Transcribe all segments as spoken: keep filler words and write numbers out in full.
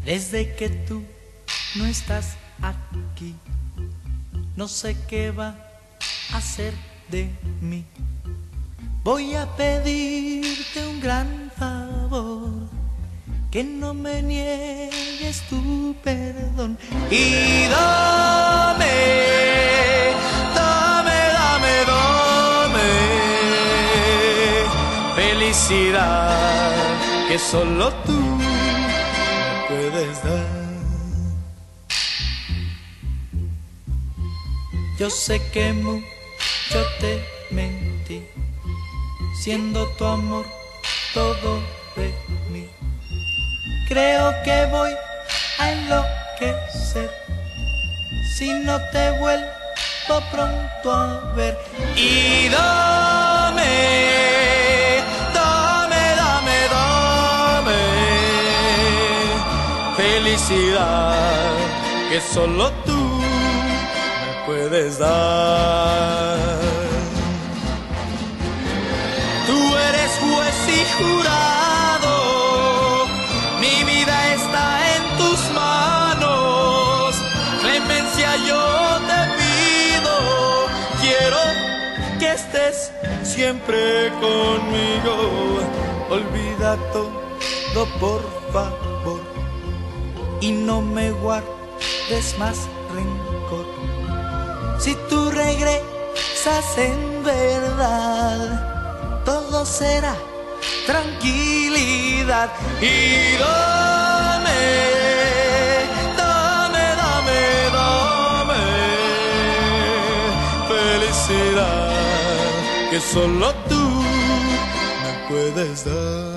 Desde que tú no estás aquí, no sé qué va a ser de mí. Voy a pedirte un gran favor, que no me niegues tu perdón. Y dame, dame, dame, dame felicidad que solo tú me puedes dar. Yo sé que mucho te mentí, siendo tu amor todo de mí. Creo que voy a enloquecer si no te vuelvo pronto a ver. Y dame, dame, dame, dame felicidad que solo tú me puedes dar. Tú eres juez y jurado, mi vida está en tus manos. Clemencia yo te pido, quiero que estés siempre conmigo. Olvida todo por favor y no me guardes más rencor. Si tú regresas en verdad, todo será tranquilidad. Y dame, dame, dame, dame felicidad que solo tú me puedes dar.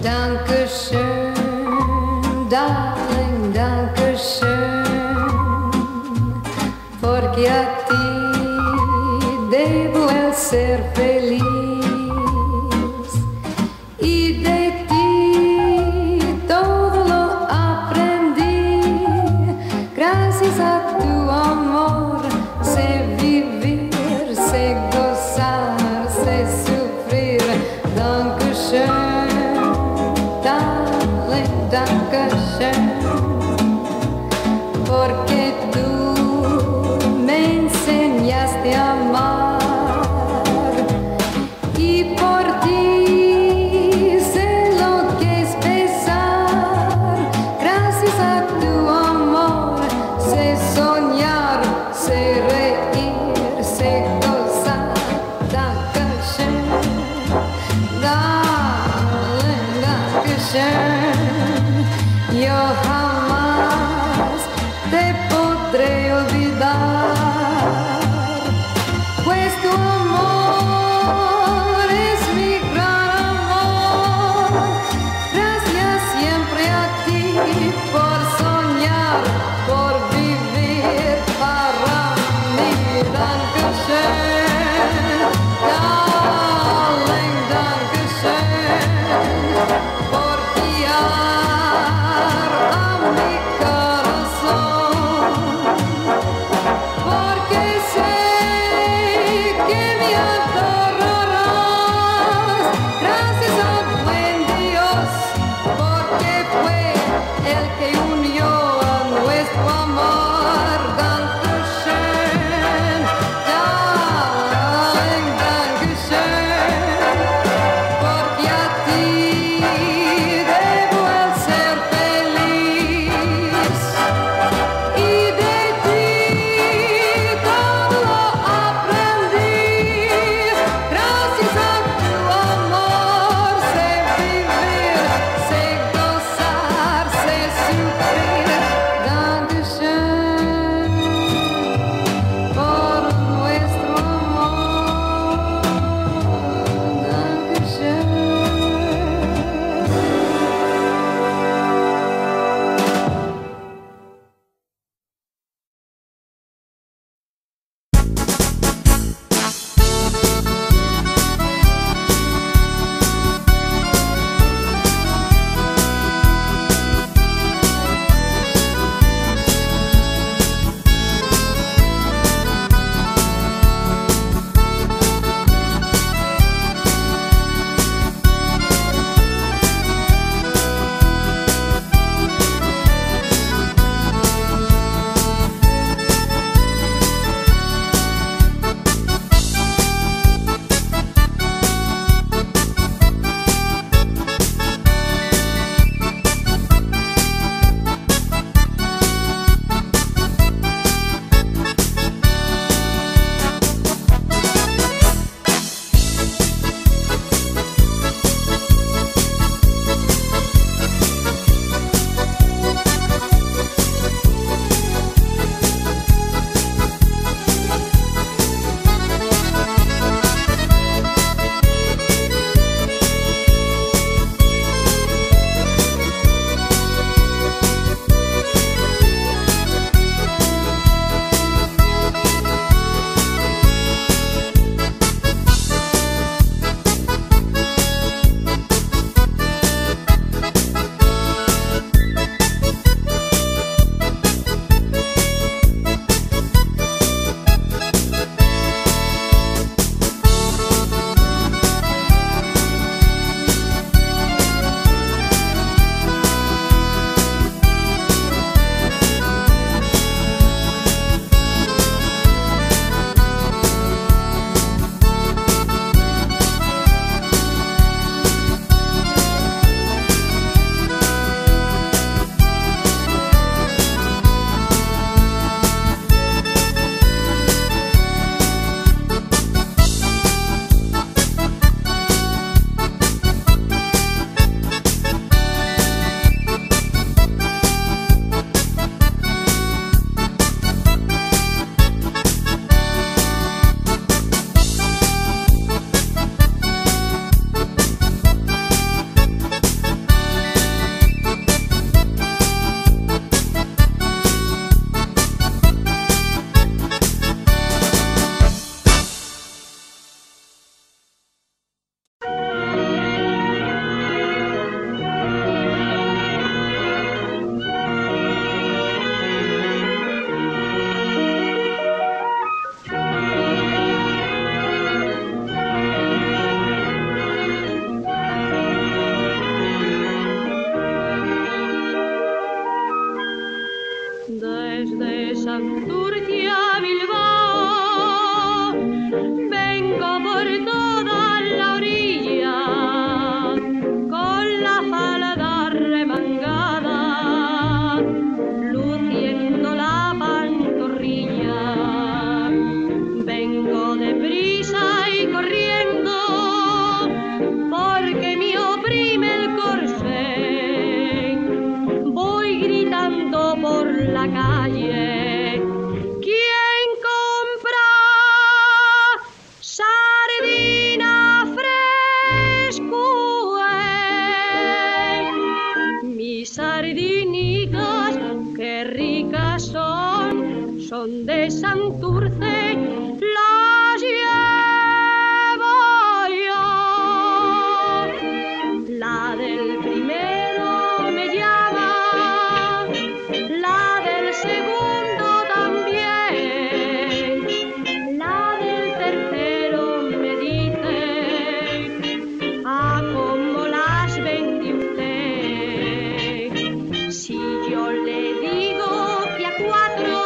Dankeschön, darling, dankeschön, porque a ti debo el ser feliz y de ti todo lo aprendí. Gracias a tu amor sé vivir, sé gozar, sé sufrir. Dankeschön, darling, dankeschön, porque tú me enseñaste a amar y por ti sé lo que es besar. Gracias a tu amor sé soñar, sé reír, sé gozar. Dankeschön, darling, dankeschön. Yo jamás te podré olvidar, pues tu amor es mi gran amor. Gracias siempre a ti por soñar, por vivir para mí. Dankeschön, darling, dankeschön, por guiar a mi corazón, porque sé que me adorarás. Gracias al buen Dios, porque fue el que unió a nuestro amor. Dankeschön, darling, dankeschön, porque a ti debo el ser feliz y de ti todo lo Vengo deprisa y corriendo porque me oprime el corsé. Voy gritando por la calle. ¿Quién compra sardina fresca? Mis sardinicas, qué ricas son, son de Santurce, las llevo yo. La del primero me llama, la del segundo también, la del tercero me dice, ah, cómo las vende usted. Si yo le digo que a cuatro,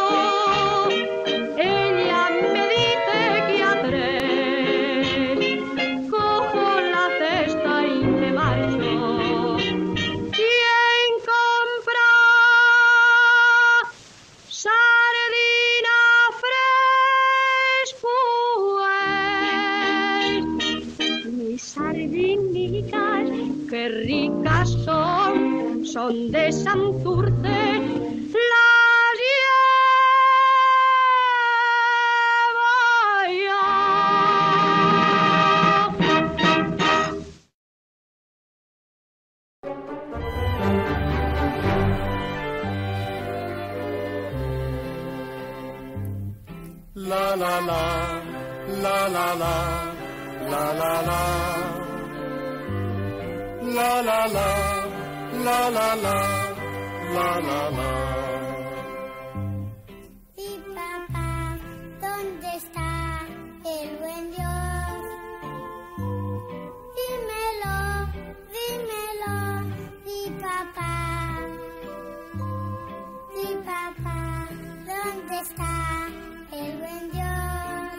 ella me dice que a tres. Cojo la cesta y me marcho. ¿Quién compra sardina fresca? Mis sardinicas, qué ricas son, son de Santurce, las llevo yo. La la la, la la la, la la la, la la la, la la la, la la la. Mi papá, ¿dónde está el buen Dios? Dímelo, dímelo, mi papá. Mi papá, ¿dónde está el buen Dios?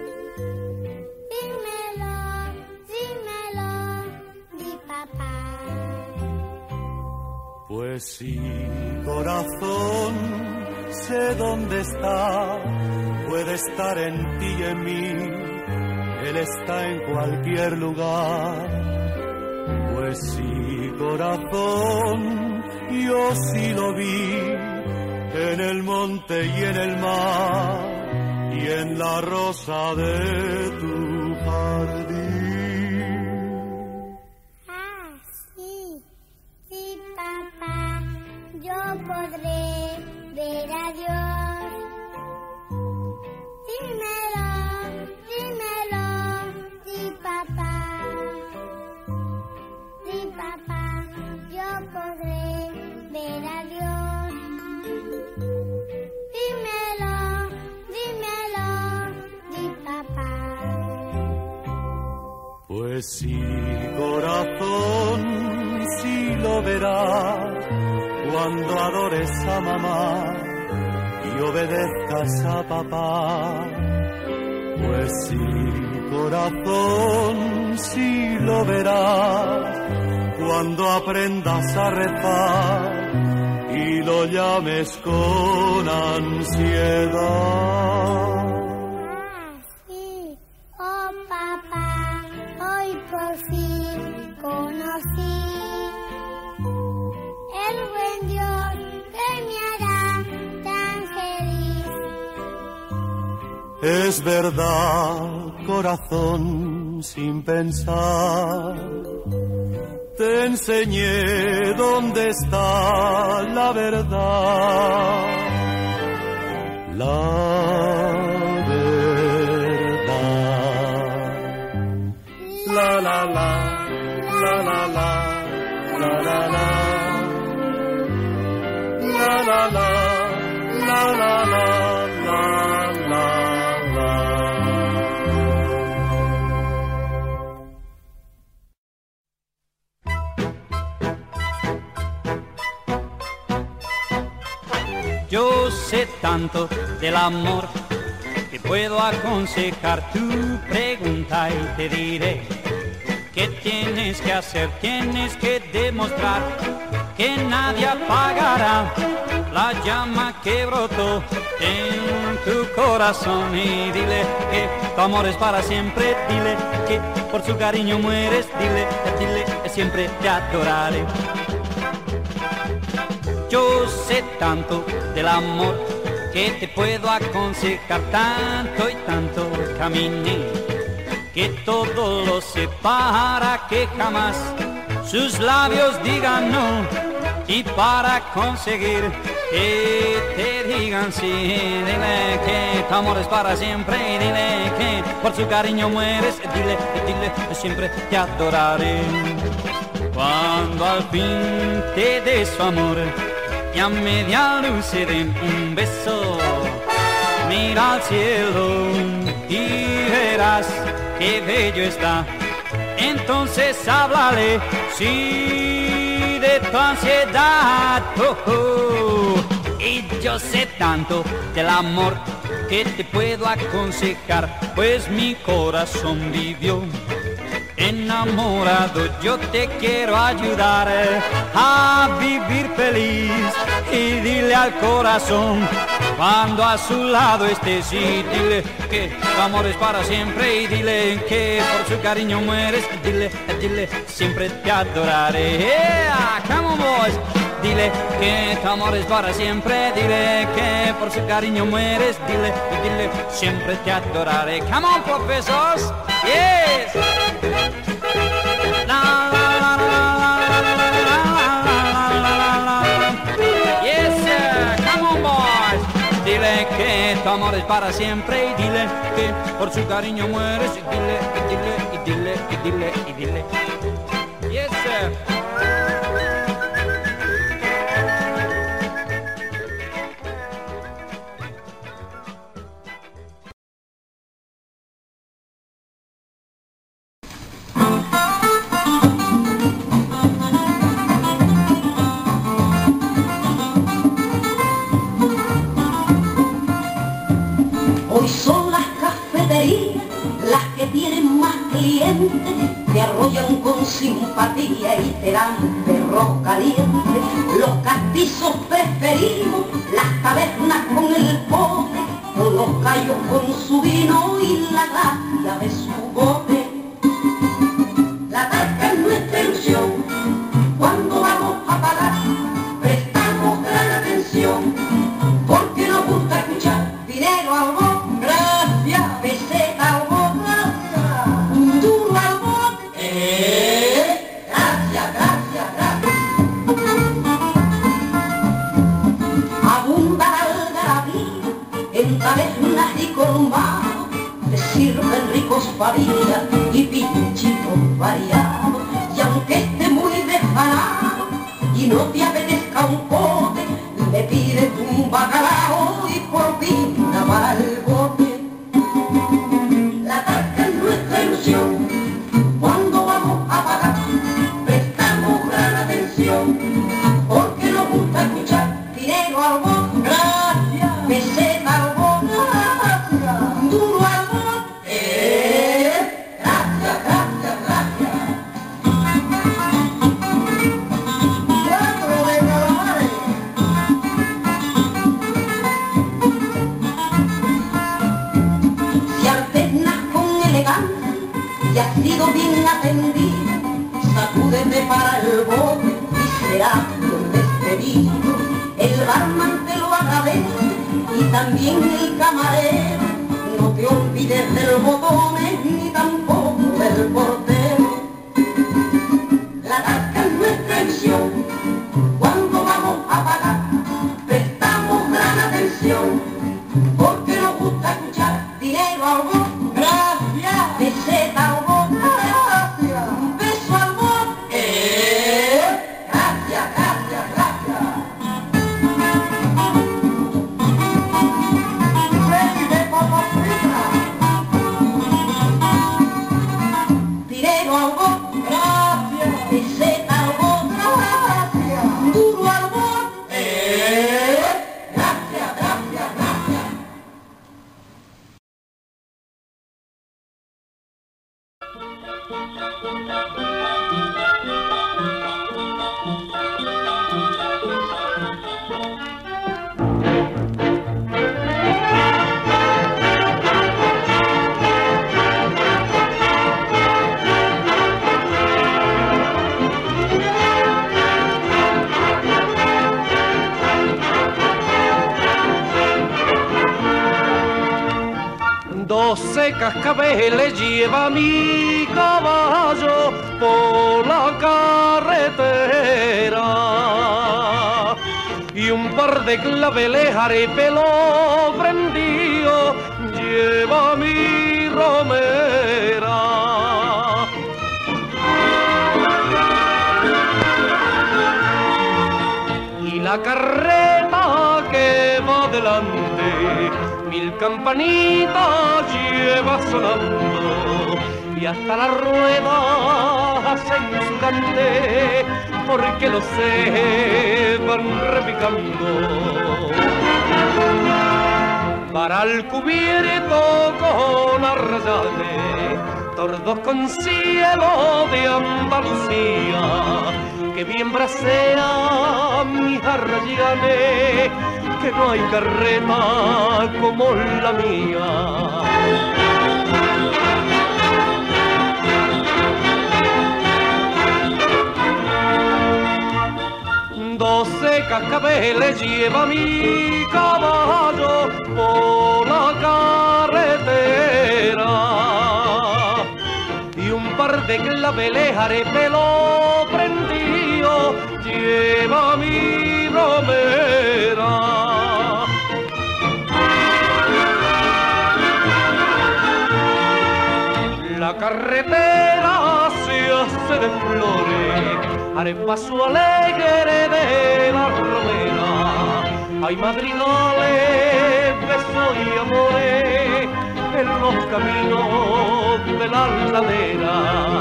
Dímelo, dímelo, mi papá. Pues sí, corazón, sé dónde está, puede estar en ti y en mí, Él está en cualquier lugar. Pues sí, corazón, yo sí lo vi, en el monte y en el mar, y en la rosa de tu jardín. Ah, sí, sí, papá, yo podré ver a Dios. Dímelo, dímelo, sí, papá. Sí, papá, yo podré ver a Dios. Dímelo, dímelo, sí, papá. Pues sí, corazón, sí lo verás cuando adores a mamá y obedezcas a papá. Pues sí, corazón, sí lo verás cuando aprendas a rezar y lo llames con ansiedad. Ah, sí, oh papá, hoy por fin conocí el buen Dios que me hará tan feliz. Es verdad, corazón, sin pensar, te enseñé dónde está la verdad. La verdad. La la la, la la la, la la la. La la la, la la la, la la la. Yo sé tanto del amor que puedo aconsejar tu pregunta y te diré qué tienes que hacer, tienes que demostrar que nadie apagará la llama que brotó en tu corazón y dile que tu amor es para siempre. Dile que por su cariño mueres. Dile, dile, siempre te adoraré. Yo sé tanto del amor que te puedo aconsejar, tanto y tanto caminé, que todo lo sé para que jamás sus labios digan no, y para conseguir que te digan sí. Dile que tu amor es para siempre, dile que por su cariño mueres. Dile, dile, siempre te adoraré. Cuando al fin te dé su amor y a media luz se den un beso, mira al cielo y verás qué bello está. Entonces háblale, sí, de tu ansiedad. Oh, oh. Y yo sé tanto del amor que te puedo aconsejar, pues mi corazón vivió enamorado. Yo te quiero ayudar a vivir feliz, y dile al corazón cuando a su lado estés, y dile que tu amor es para siempre, y dile que por su cariño mueres. Dile, dile, siempre te adoraré. Yeah, come on boys. Dile que tu amor es para siempre, dile que por su cariño mueres. Dile, dile, siempre te adoraré. Come on, professors. Yes. La, la, la, la, la, la, la. Yes, sir. Come on, boys. Dile que tu amor es para siempre, y dile que por su cariño mueres. Y dile, y dile, y dile, y dile, y dile. Yes, sir. Hoy son las cafeterías las que tienen más clientes, te arrollan con simpatía y te dan perros calientes. Los castizos preferimos las tabernas con el pote, con los callos con su vino y la gracia de su bote. La tarta es nuestra ilusión, cuando vamos a pagar prestamos gran atención, porque nos gusta escuchar dinero al bote. Gracias, peseta al bote, gracias, un duro al bote, eh, gracias, gracias, gracias. Abunda la algarabía en tabernas y colmados, te sirven ricos pavillas y pinchitos variados. Y aunque esté muy desganado y no te apetezca un pote, le pides un bacalao y por pinta para el bote. La tarta es nuestra ilusión, cuando vamos a pagar prestamos gran atención, porque nos gusta escuchar dinero al bote, gracias, peseta al bote, gracias, duro al bote, eh, gracias, gracias, gracias. Cuatro de calamares. Si alternas con elegancia y has sido bien atendido, sacúdete para el bote y serás bien despedido. El barman te lo agradece y también el camarero. No te olvides del botones ni tampoco del portero. La tarta es nuestra ilusión, cuando vamos a pagar prestamos gran atención, porque nos gusta escuchar dinero al bote, gracias, peseta al bote, gracias, un beso al bote, eh, gracias, gracias, gracias. Rey de papas fritas, dinero al bote, gracias, peseta al bote, gracias, duro al bote, eh, gracias, gracias, gracias. cascabeles lleva mi caballo por la carretera y un par de claveles haré pelo prendido lleva mi romera. Y la carreta que va delante mil campanitas lleva sonando y hasta las ruedas hacen su cante porque los se van repicando. Para el cubierto con arrayane, tordos con cielo de Andalucía, que bien bracea mi arrayane, que no hay carreta como la mía. Doce cascabeles lleva mi caballo por la carretera y un par de claveles haré pelo prendido lleva mi romera. La carretera se hace de flores, haré paso alegre de la romera. Hay madrigales, besos y amores en los caminos de la ladera.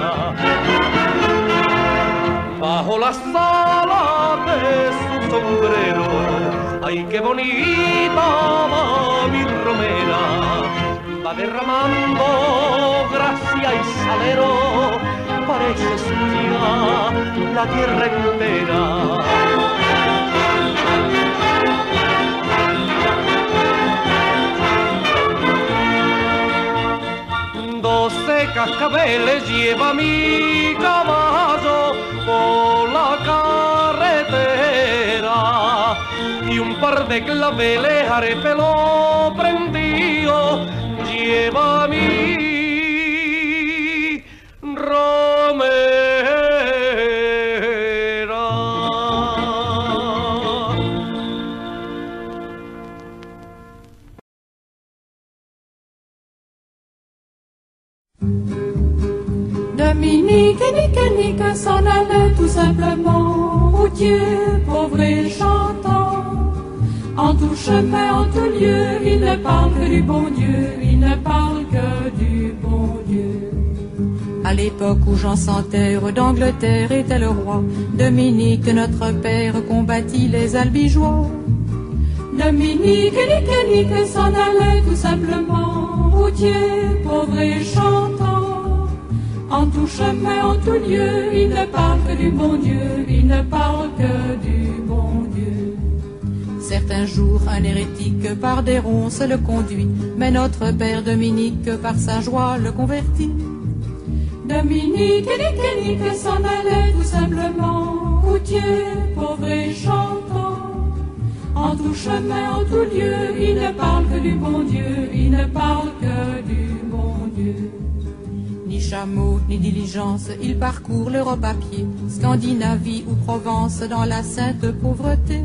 Bajo las alas de su sombrero, ay qué bonita va mi romera. Va derramando gracia y salero, parece suya la tierra entera. Doce cascabeles lleva mi caballo por la carretera y un par de claveles haré pelo prendido lleva mi romera. Dominique, nique, nique, s'en allait tout simplement, routier, pauvre et chantant. En tout chemin, en tout lieu, il ne parle que du bon Dieu, il ne parle que du bon Dieu. À l'époque où Jean sans terre d'Angleterre était le roi, Dominique, notre père, combattit les albigeois. Dominique, nique, nique, s'en allait tout simplement, routier, pauvre et chantant. En tout chemin, en tout lieu, il ne parle que du bon Dieu, il ne parle que du bon Dieu. Certains jours, un hérétique par des ronces le conduit, mais notre père Dominique par sa joie le convertit. Dominique, nique, nique, s'en allait tout simplement, routier, pauvre et chantant. En tout chemin, en tout lieu, il ne parle que du bon Dieu, il ne parle que du bon Dieu. Ni chameau, ni diligence, il parcourt l'Europe à pied, Scandinavie ou Provence dans la sainte pauvreté.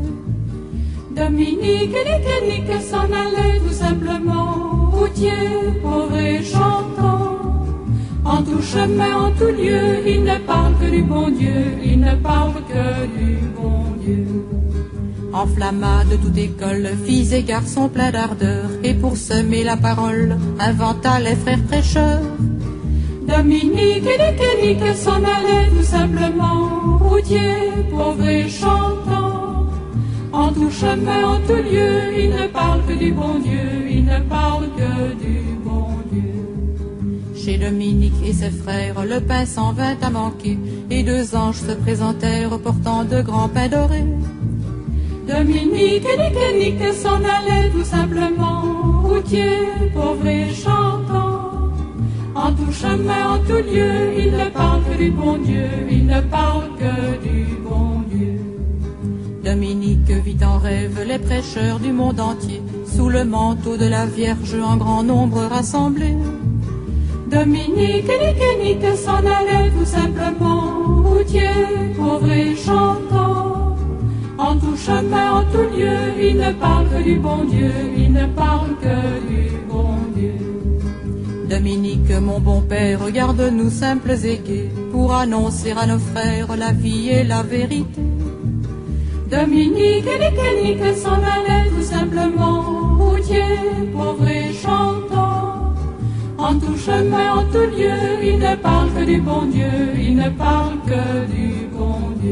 Dominique, nique, nique, s'en allait tout simplement, routier, pauvre et chantant. En tout chemin, en tout lieu, il ne parle que du bon Dieu, il ne parle que du bon Dieu. Enflamma de toute école, filles et garçons pleins d'ardeur, et pour semer la parole, inventa les frères prêcheurs. Dominique, nique, nique, s'en allait tout simplement, routier, pauvre et chantant. En tout chemin, en tout lieu, il ne parle que du bon Dieu, il ne parle que du bon Dieu. Chez Dominique et ses frères, le pain s'en vint à manquer, et deux anges se présentèrent portant de grands pains dorés. Dominique, nique, nique, s'en allait tout simplement, routier, pauvre et chantant. En tout chemin, en tout lieu, il ne parle que du bon Dieu, il ne parle que du bon Dieu. Dominique vit en rêve les prêcheurs du monde entier, sous le manteau de la Vierge en grand nombre rassemblés. Dominique, Nique et Nique s'en allait tout simplement, routier, pauvre et chantant. En tout chemin, en tout lieu, il ne parle que du bon Dieu, il ne parle que du bon Dieu. Dominique, mon bon père, regarde-nous simples et gais, pour annoncer à nos frères la vie et la vérité. Dominique, Nique et Nique s'en allait tout simplement, routier, pauvre et chantant. En tout chemin, en tout lieu, il ne parle que du bon Dieu, il ne parle que du bon Dieu.